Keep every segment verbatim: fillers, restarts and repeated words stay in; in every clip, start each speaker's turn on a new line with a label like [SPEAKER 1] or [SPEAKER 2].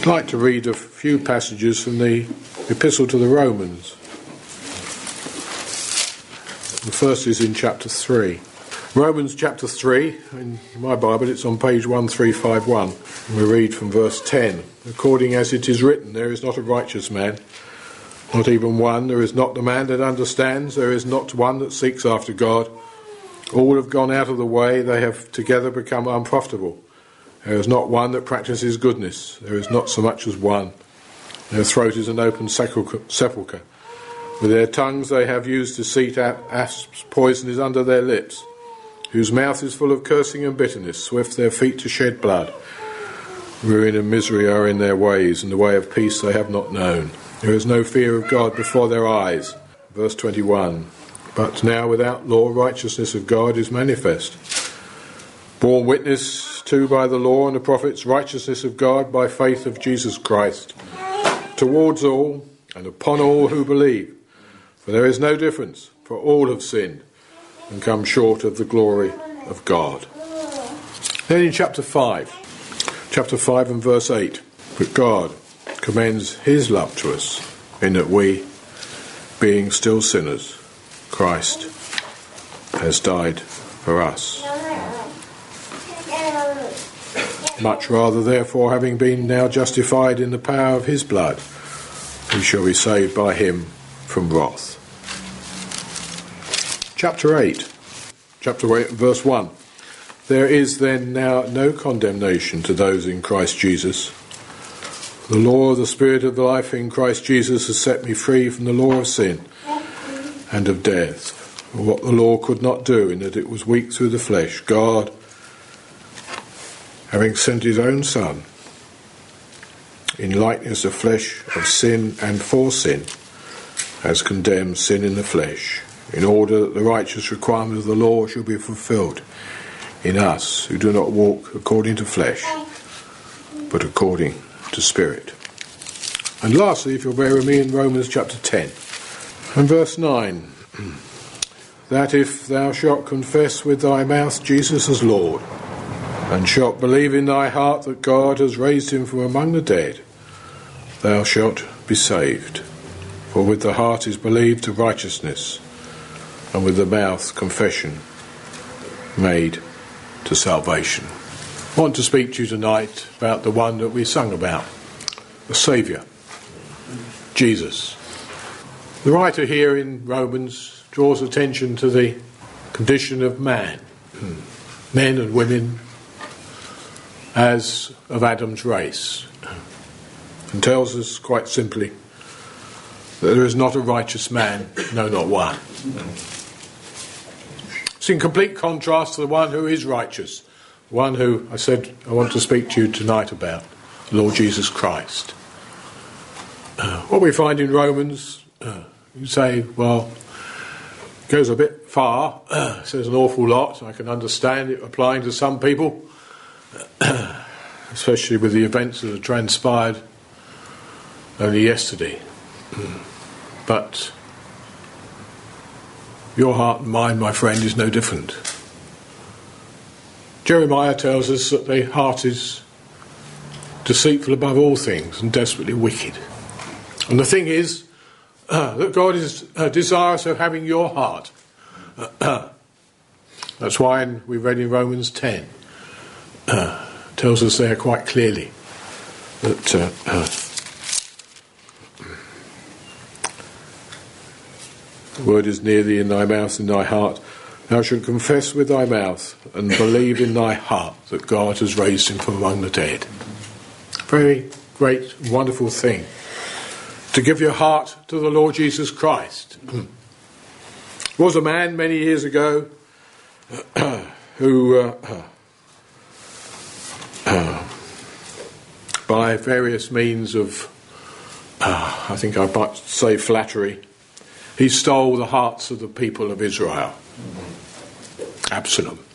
[SPEAKER 1] I'd like to read a few passages from the Epistle to the Romans. The first is in chapter three. Romans chapter three, in my Bible it's on page one three five one. We read from verse ten. According as it is written, there is not a righteous man, not even one. There is not the man that understands. There is not one that seeks after God. All have gone out of the way. They have together become unprofitable. There is not one that practices goodness. There is not so much as one. Their throat is an open sepulchre. With their tongues they have used deceit. Asps' poison is under their lips, whose mouth is full of cursing and bitterness. Swift their feet to shed blood. Ruin and misery are in their ways, and the way of peace they have not known. There is no fear of God before their eyes. Verse twenty-one. But now without law righteousness of God is manifest, borne witness to by the law and the prophets, righteousness of God by faith of Jesus Christ, towards all and upon all who believe. For there is no difference, for all have sinned and come short of the glory of God. Then in chapter five, chapter five and verse eight, but God commends his love to us, in that we, being still sinners, Christ has died for us. Much rather, therefore, having been now justified in the power of his blood, we shall be saved by him from wrath. Chapter eight, chapter eight, verse one. There is then now no condemnation to those in Christ Jesus. The law of the Spirit of life in Christ Jesus has set me free from the law of sin and of death. For what the law could not do, in that it was weak through the flesh, God, having sent his own Son, in likeness of flesh of sin and for sin, has condemned sin in the flesh, in order that the righteous requirement of the law should be fulfilled in us, who do not walk according to flesh, but according to Spirit. And lastly, if you'll bear with me, in Romans chapter ten and verse nine, that if thou shalt confess with thy mouth Jesus as Lord, and shalt believe in thy heart that God has raised him from among the dead, thou shalt be saved. For with the heart is believed to righteousness, and with the mouth confession made to salvation. I want to speak to you tonight about the one that we sung about, the Saviour, Jesus. The writer here in Romans draws attention to the condition of man, men and women, as of Adam's race, and tells us quite simply that there is not a righteous man, no, not one. It's in complete contrast to the one who is righteous, the one who I said I want to speak to you tonight about, the Lord Jesus Christ. Uh, what we find in Romans, uh, you say, well, it goes a bit far, uh, says an awful lot. I can understand it applying to some people, especially with the events that have transpired only yesterday. But your heart and mine, my friend, is no different. Jeremiah tells us that the heart is deceitful above all things and desperately wicked. And the thing is uh, that God is uh, desirous of having your heart. Uh, that's why in, we read in Romans ten, uh, tells us there quite clearly that uh, uh, the word is near thee, in thy mouth and thy heart. Thou shalt confess with thy mouth and believe in thy heart that God has raised him from among the dead. Very great, wonderful thing. To give your heart to the Lord Jesus Christ. There was a man many years ago who, uh, uh, by various means of, uh, I think I might say flattery, he stole the hearts of the people of Israel. Absalom.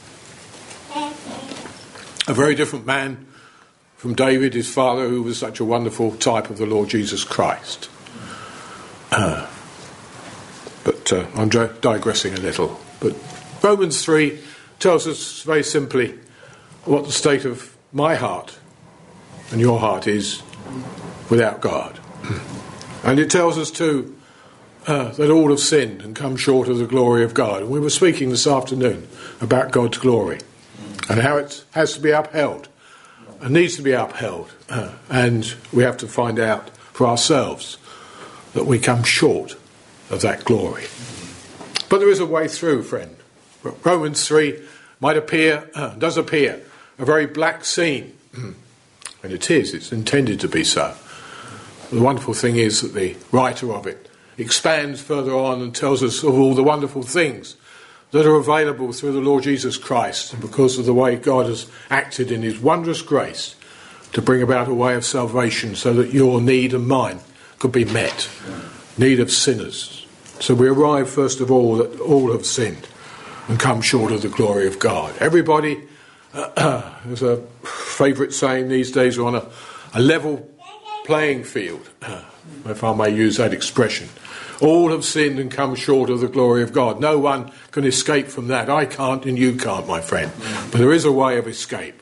[SPEAKER 1] A very different man from David, his father, who was such a wonderful type of the Lord Jesus Christ. Uh, but uh, I'm digressing a little. But Romans three tells us very simply what the state of my heart and your heart is without God. And it tells us too uh, that all have sinned and come short of the glory of God. And we were speaking this afternoon about God's glory and how it has to be upheld and needs to be upheld. Uh, and we have to find out for ourselves that we come short of that glory. But there is a way through, friend. Romans three might appear, uh, does appear, a very black scene. And it is, it's intended to be so. The wonderful thing is that the writer of it expands further on and tells us of all the wonderful things that are available through the Lord Jesus Christ, and because of the way God has acted in his wondrous grace to bring about a way of salvation so that your need and mine could be met. Need of sinners. So we arrive first of all that all have sinned and come short of the glory of God. Everybody, uh, there's a favourite saying these days, are on a, a level playing field, uh, if I may use that expression. All have sinned and come short of the glory of God. No one can escape from that. I can't and you can't, my friend. But there is a way of escape.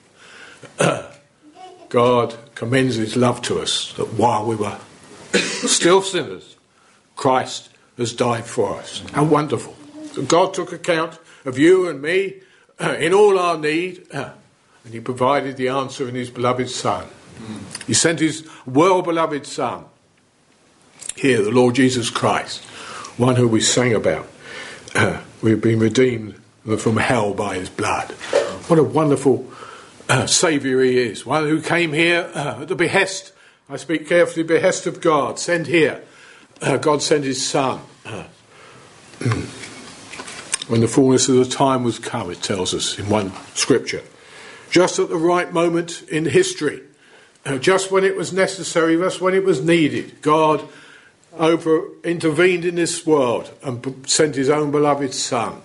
[SPEAKER 1] God commends his love to us, that while we were still sinners, Christ has died for us. How wonderful. So God took account of you and me uh, in all our need, uh, and he provided the answer in his beloved Son. He sent his well-beloved Son, here, the Lord Jesus Christ, one who we sang about. Uh, we've been redeemed from hell by his blood. What a wonderful uh, Saviour he is. One who came here uh, at the behest, I speak carefully, behest of God, sent here. Uh, God sent his Son. Uh, when the fullness of the time was come, it tells us in one scripture. Just at the right moment in history, uh, just when it was necessary, just when it was needed, God over intervened in this world and sent his own beloved Son.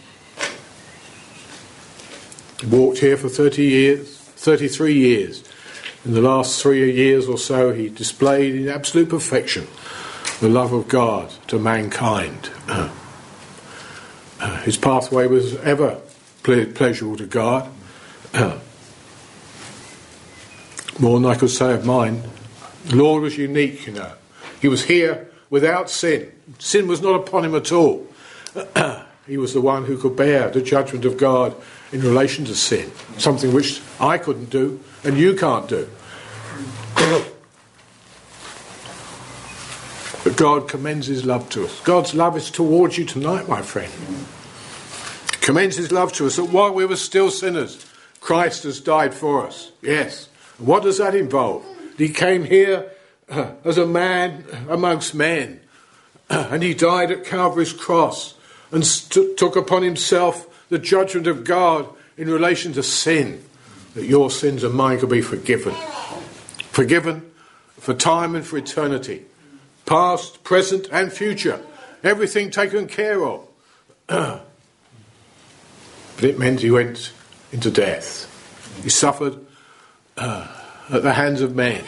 [SPEAKER 1] He walked here for thirty years, thirty-three years. In the last three years or so, he displayed in absolute perfection the love of God to mankind. Uh, uh, his pathway was ever ple- pleasurable to God. Uh, more than I could say of mine. The Lord was unique, you know. He was here without sin. Sin was not upon him at all. He was the one who could bear the judgment of God in relation to sin, something which I couldn't do and you can't do. But God commends his love to us. God's love is towards you tonight, my friend. He commends his love to us that while we were still sinners, Christ has died for us. Yes. And what does that involve? He came here uh, as a man amongst men, uh, and he died at Calvary's cross and st- took upon himself the judgment of God in relation to sin, that your sins and mine could be forgiven. Forgiven for time and for eternity. Past, present and future. Everything taken care of. But it meant he went into death. He suffered uh, at the hands of men.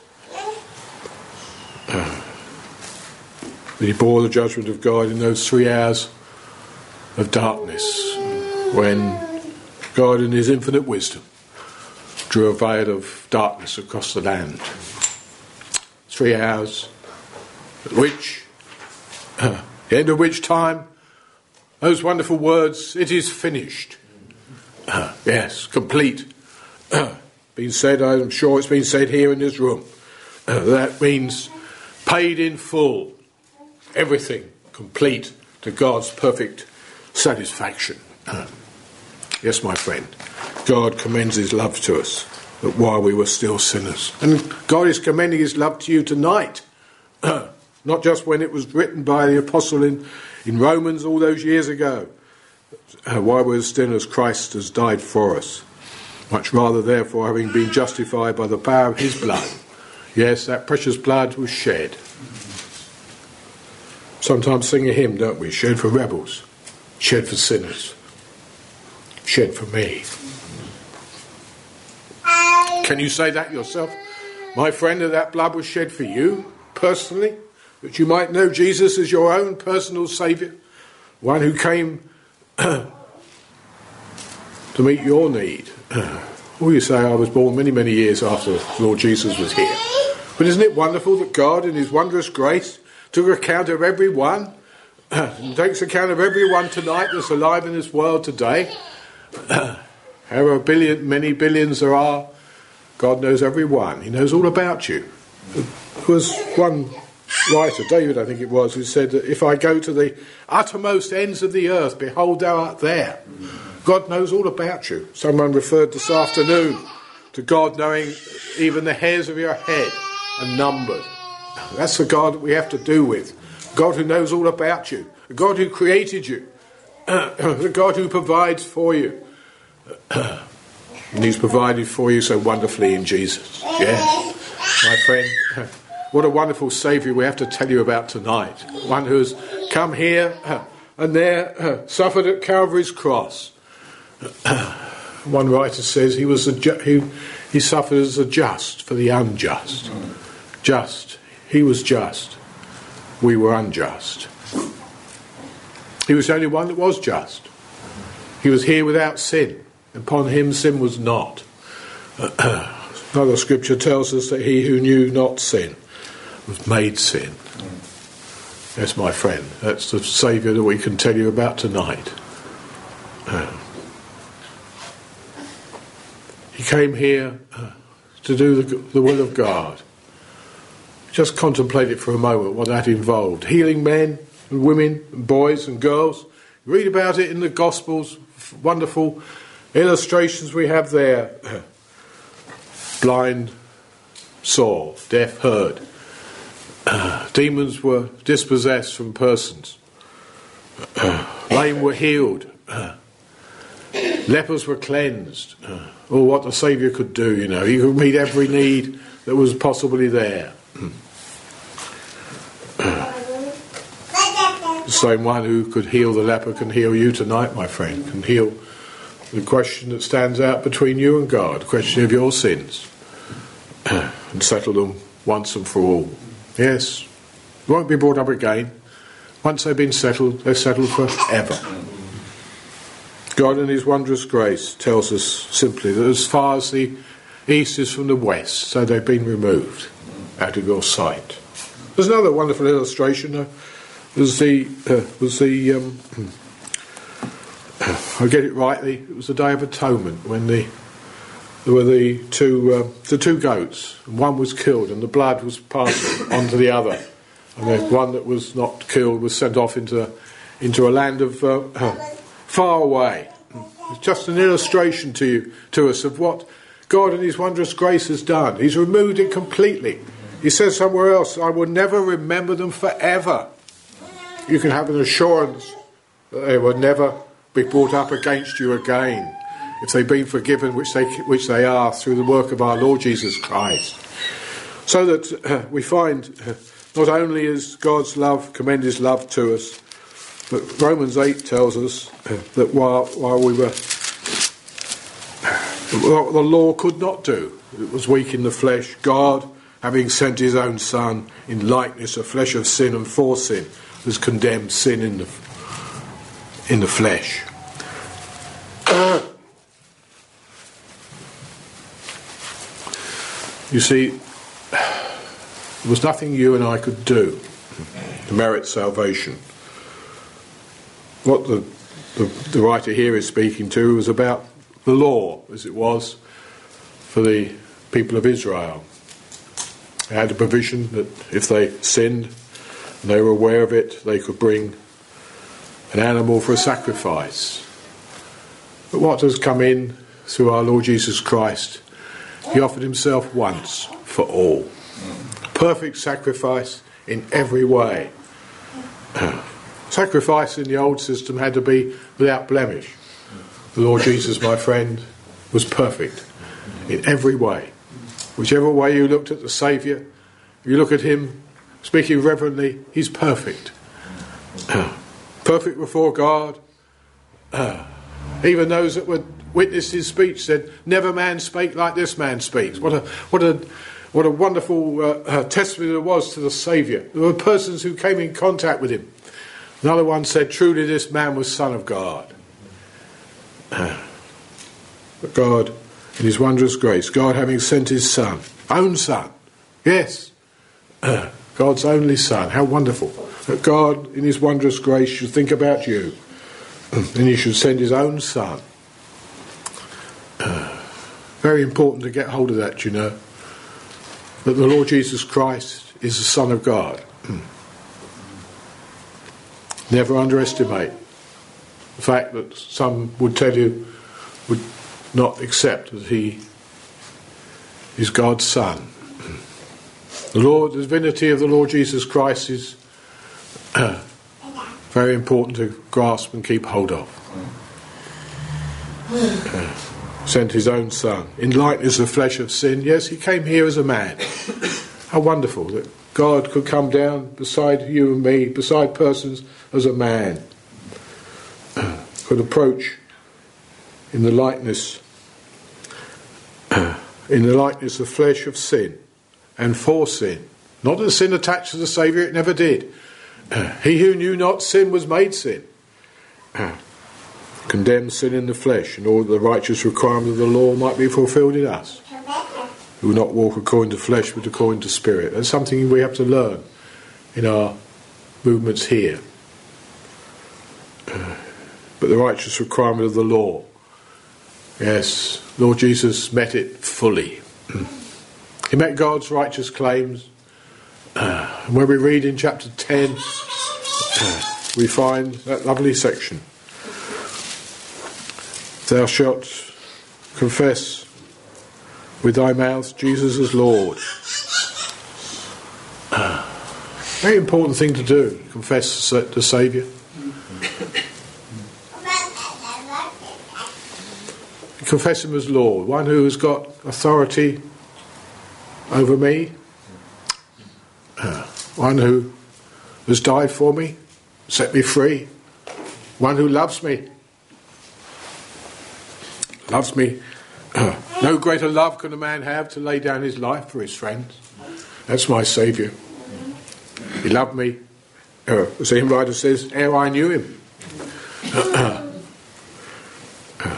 [SPEAKER 1] Uh, but he bore the judgment of God in those three hours of darkness when God in his infinite wisdom drew a veil of darkness across the land. Three hours at which, uh, the end of which time, those wonderful words, "It is finished." Uh, yes, complete. Uh, been said, I'm sure it's been said here in this room. Uh, that means paid in full. Everything complete to God's perfect satisfaction. Uh, yes, my friend, God commends his love to us, that while we were still sinners. And God is commending his love to you tonight. Uh, not just when it was written by the apostle in, in Romans all those years ago. Uh, while we were sinners, Christ has died for us. Much rather, therefore, having been justified by the power of his blood. Yes, that precious blood was shed. Sometimes sing a hymn, don't we? Shed for rebels. Shed for sinners. Shed for me. Can you say that yourself? My friend, that that blood was shed for you, personally, that you might know Jesus as your own personal Saviour, one who came to meet your need, Or you say, I was born many, many years after Lord Jesus was here. But isn't it wonderful that God, in his wondrous grace, took account of everyone, and takes account of everyone tonight that's alive in this world today? However billion, many billions there are, God knows every one. He knows all about you. There was one writer, David I think it was, who said that if I go to the uttermost ends of the earth, behold thou art there. God knows all about you. Someone referred this afternoon to God knowing even the hairs of your head are numbered. That's the God that we have to do with. God who knows all about you. The God who created you. The God who provides for you. And he's provided for you so wonderfully in Jesus. Yes, my friend. What a wonderful Saviour we have to tell you about tonight. One who has come here and there, suffered at Calvary's cross. One writer says he was a ju- he, he suffered as a just for the unjust. Just. He was just. We were unjust. He was the only one that was just. He was here without sin. Upon him sin was not. Another scripture tells us that he who knew not sin was made sin. Yes, my friend, that's the Saviour that we can tell you about tonight. He came here to do the, the will of God. Just contemplate it for a moment, what that involved. Healing men and women and boys and girls. Read about it in the Gospels. Wonderful illustrations we have there. Blind saw, deaf heard. Uh, demons were dispossessed from persons. Uh, lame were healed. Uh, lepers were cleansed. Uh, or what the Saviour could do, you know. He could meet every need that was possibly there. Uh, the same one who could heal the leper can heal you tonight, my friend. Can heal the question that stands out between you and God. The question of your sins. Uh, and settle them once and for all. Yes, they won't be brought up again. Once they've been settled, they're settled forever. God in his wondrous grace tells us simply that as far as the east is from the west, so they've been removed out of your sight. There's another wonderful illustration. Uh, was the, uh, was the um, I get it rightly, it was the Day of Atonement when the There were the two uh, the two goats. One was killed, and the blood was passed on to the other. And the one that was not killed was sent off into into a land of uh, uh, far away. It's just an illustration to you, to us, of what God in His wondrous grace has done. He's removed it completely. He says somewhere else, "I will never remember them forever." You can have an assurance that they will never be brought up against you again, if they've been forgiven, which they which they are, through the work of our Lord Jesus Christ. So that uh, we find uh, not only is God's love, commend His love to us, but Romans eight tells us uh, that while while we were, what the law could not do, it was weak in the flesh, God, having sent His own Son in likeness of flesh of sin and for sin, has condemned sin in the in the flesh. You see, there was nothing you and I could do to merit salvation. What the, the, the writer here is speaking to was about the law, as it was for the people of Israel. They had a provision that if they sinned and they were aware of it, they could bring an animal for a sacrifice. But what has come in through our Lord Jesus Christ, He offered Himself once for all. Perfect sacrifice in every way. Sacrifice in the old system had to be without blemish. The Lord Jesus, my friend, was perfect in every way. Whichever way you looked at the Saviour, if you look at Him, speaking reverently, He's perfect. Perfect before God. Even those that would witnessed His speech said, "Never man spake like this man speaks." What a what a what a wonderful uh, uh, testimony there was to the Saviour. There were persons who came in contact with Him. Another one said, "Truly this man was Son of God." Uh, but God in his wondrous grace, God having sent his Son, own Son, yes, God's only Son. How wonderful that God in his wondrous grace should think about you, and he should send his own Son. Very important to get hold of that, you know, that the Lord Jesus Christ is the Son of God. Never underestimate the fact that some would tell you, would not accept that he is God's Son. The Lord, the divinity of the Lord Jesus Christ is uh, very important to grasp and keep hold of. Uh, sent his own Son in likeness of flesh of sin. Yes, he came here as a man. How wonderful that God could come down beside you and me, beside persons, as a man. Uh, could approach in the likeness uh, in the likeness of flesh of sin and for sin. Not that sin attached to the Saviour, it never did. Uh, he who knew not sin was made sin. Uh, condemned sin in the flesh, in order that the righteous requirement of the law might be fulfilled in us, who will not walk according to flesh but according to spirit. That's something we have to learn in our movements here. Uh, but the righteous requirement of the law, yes, Lord Jesus met it fully. He met God's righteous claims. Uh, and when we read in chapter ten, uh, we find that lovely section. Thou shalt confess with thy mouth Jesus is Lord. Uh, very important thing to do, confess the Saviour. Confess him as Lord, one who has got authority over me, uh, one who has died for me, set me free, one who loves me. Loves me. Uh, no greater love can a man have to lay down his life for his friends. That's my Saviour. He loved me, uh, as the hymn writer says, ere I knew him. Uh, uh,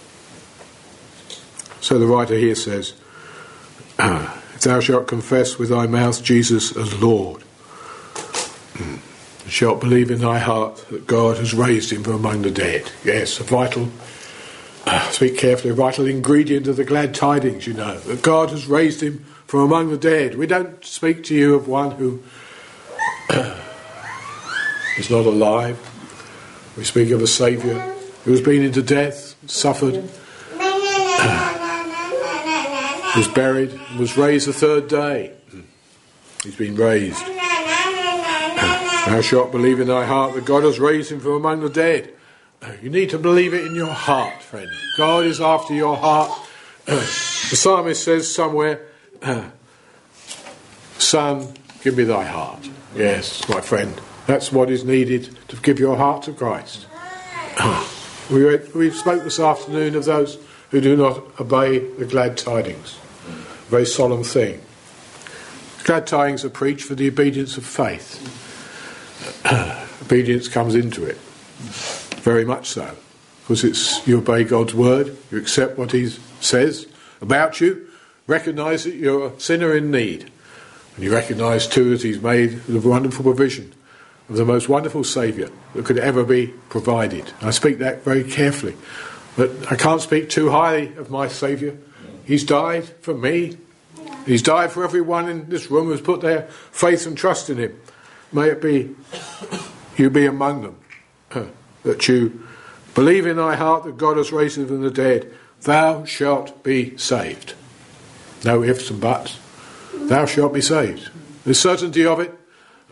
[SPEAKER 1] so the writer here says, uh, if thou shalt confess with thy mouth Jesus as Lord, and shalt believe in thy heart that God has raised him from among the dead. Yes, a vital, uh, speak carefully, a vital ingredient of the glad tidings, you know, that God has raised him from among the dead. We don't speak to you of one who uh, is not alive. We speak of a Saviour who has been into death, suffered, uh, was buried, and was raised the third day. He's been raised. Thou shalt believe in thy heart that God has raised him from among the dead. You need to believe it in your heart, friend. God is after your heart. The psalmist says somewhere, Son, give me thy heart. Yes, my friend, that's what is needed to give your heart to Christ. We read, we spoke this afternoon of those who do not obey the glad tidings. A very solemn thing. Glad tidings are preached for the obedience of faith. Obedience comes into it. Very much so. Because it's you obey God's word, you accept what he says about you, recognise that you're a sinner in need. And you recognise too that he's made the wonderful provision of the most wonderful Saviour that could ever be provided. I speak that very carefully. But I can't speak too highly of my Saviour. He's died for me. He's died for everyone in this room who's put their faith and trust in him. May it be you be among them. Uh, that you believe in thy heart that God has raised him from the dead. Thou shalt be saved. No ifs and buts. Thou shalt be saved. The certainty of it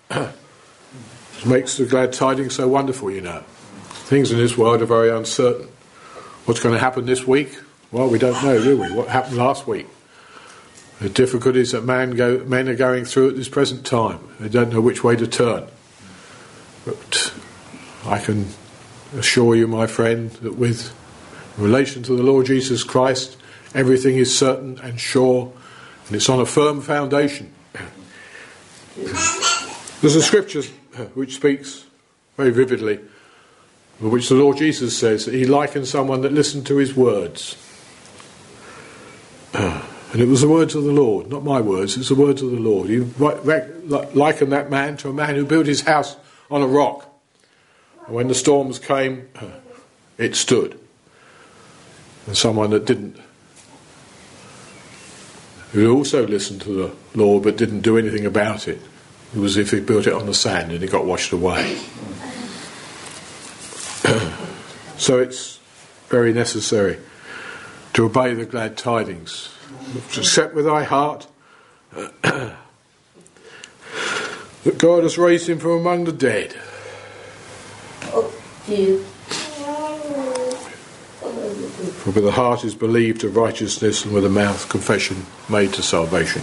[SPEAKER 1] makes the glad tidings so wonderful, you know. Things in this world are very uncertain. What's going to happen this week? Well, we don't know, do we? What happened last week? The difficulties that man go, men are going through at this present time. They don't know which way to turn. But I can assure you, my friend, that with relation to the Lord Jesus Christ, everything is certain and sure, and it's on a firm foundation. There's a scripture which speaks very vividly, which the Lord Jesus says that he likens someone that listened to his words. Uh, and it was the words of the Lord, not my words, it's the words of the Lord. He likened that man to a man who built his house on a rock. And when the storms came, uh, it stood. And someone that didn't, who also listened to the Lord but didn't do anything about it, it was as if he built it on the sand and it got washed away. So it's very necessary to obey the glad tidings, to accept with thy heart that God has raised him from among the dead.
[SPEAKER 2] Oh, dear.
[SPEAKER 1] For with the heart is believed to righteousness, and with the mouth confession made to salvation.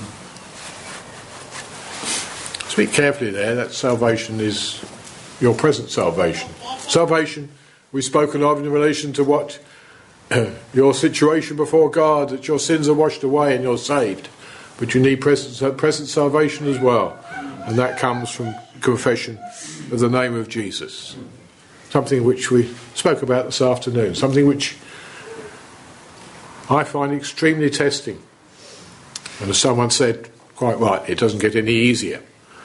[SPEAKER 1] Speak carefully there, that salvation is your present salvation. Salvation we've spoken of in relation to what your situation before God, that your sins are washed away and you're saved. But you need present, present salvation as well. And that comes from confession of the name of Jesus. Something which we spoke about this afternoon. Something which I find extremely testing. And as someone said, quite right, it doesn't get any easier.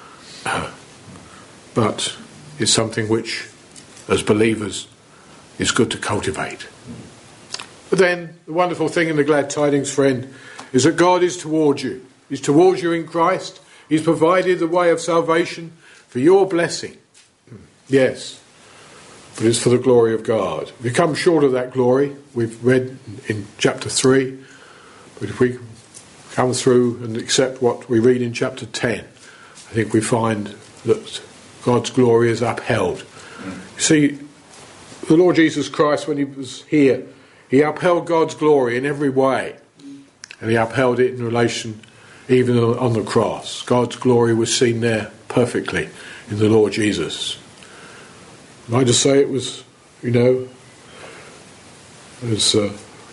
[SPEAKER 1] But it's something which, as believers, is good to cultivate. But then, the wonderful thing in the glad tidings, friend, is that God is towards you. He's towards you in Christ. He's provided the way of salvation for your blessing. Yes, but it's for the glory of God. If we come short of that glory, we've read in chapter three, but if we come through and accept what we read in chapter ten, I think we find that God's glory is upheld. You see, the Lord Jesus Christ, when he was here, he upheld God's glory in every way. And he upheld it in relation even on the cross. God's glory was seen there perfectly in the Lord Jesus. And I just say it was, you know, as uh,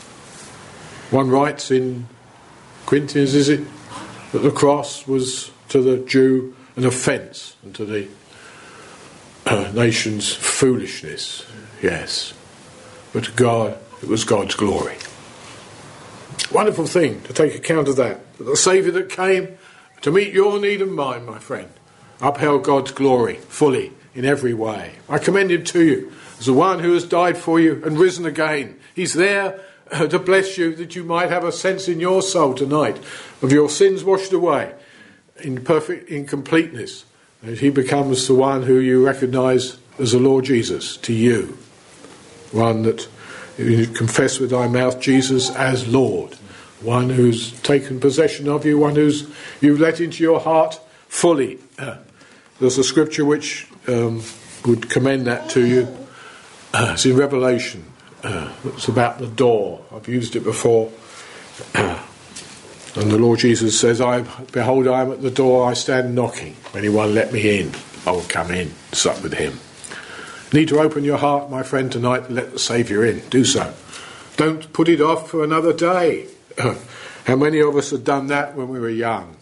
[SPEAKER 1] one writes in Corinthians, is it, that the cross was to the Jew an offence and to the uh, nation's foolishness. Yes. But to God, it was God's glory. Wonderful thing to take account of that. That the Saviour that came to meet your need and mine, my friend, upheld God's glory fully in every way. I commend him to you as the one who has died for you and risen again. He's there uh, to bless you, that you might have a sense in your soul tonight of your sins washed away in perfect in completeness. And he becomes the one who you recognise as the Lord Jesus to you. One that you confess with thy mouth Jesus as Lord. One who's taken possession of you. One who's you've let into your heart fully. Uh, there's a scripture which um, would commend that to you. Uh, it's in Revelation. Uh, it's about the door. I've used it before. Uh, and the Lord Jesus says, I behold, I am at the door, I stand knocking. If anyone let me in, I will come in, sup with him. Need to open your heart, my friend, tonight and let the Saviour in. Do so. Don't put it off for another day. How many of us had done that when we were young?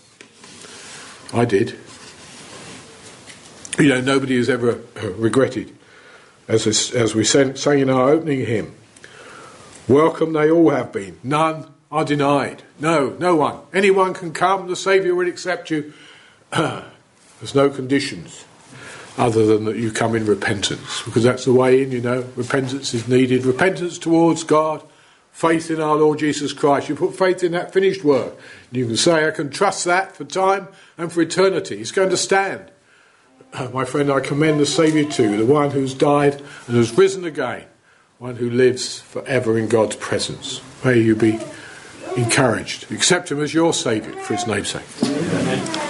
[SPEAKER 1] I did. You know, nobody has ever regretted, as, as we sang in our opening hymn, welcome they all have been, none are denied. No, no one. Anyone can come, the Saviour will accept you. There's no conditions other than that you come in repentance, because that's the way in, you know. Repentance is needed. Repentance towards God, faith in our Lord Jesus Christ. You put faith in that finished work. And you can say, I can trust that for time and for eternity. It's going to stand. Uh, my friend, I commend the Saviour to you, the one who's died and has risen again, one who lives forever in God's presence. May you be encouraged. Accept him as your Saviour for his name's sake. Amen.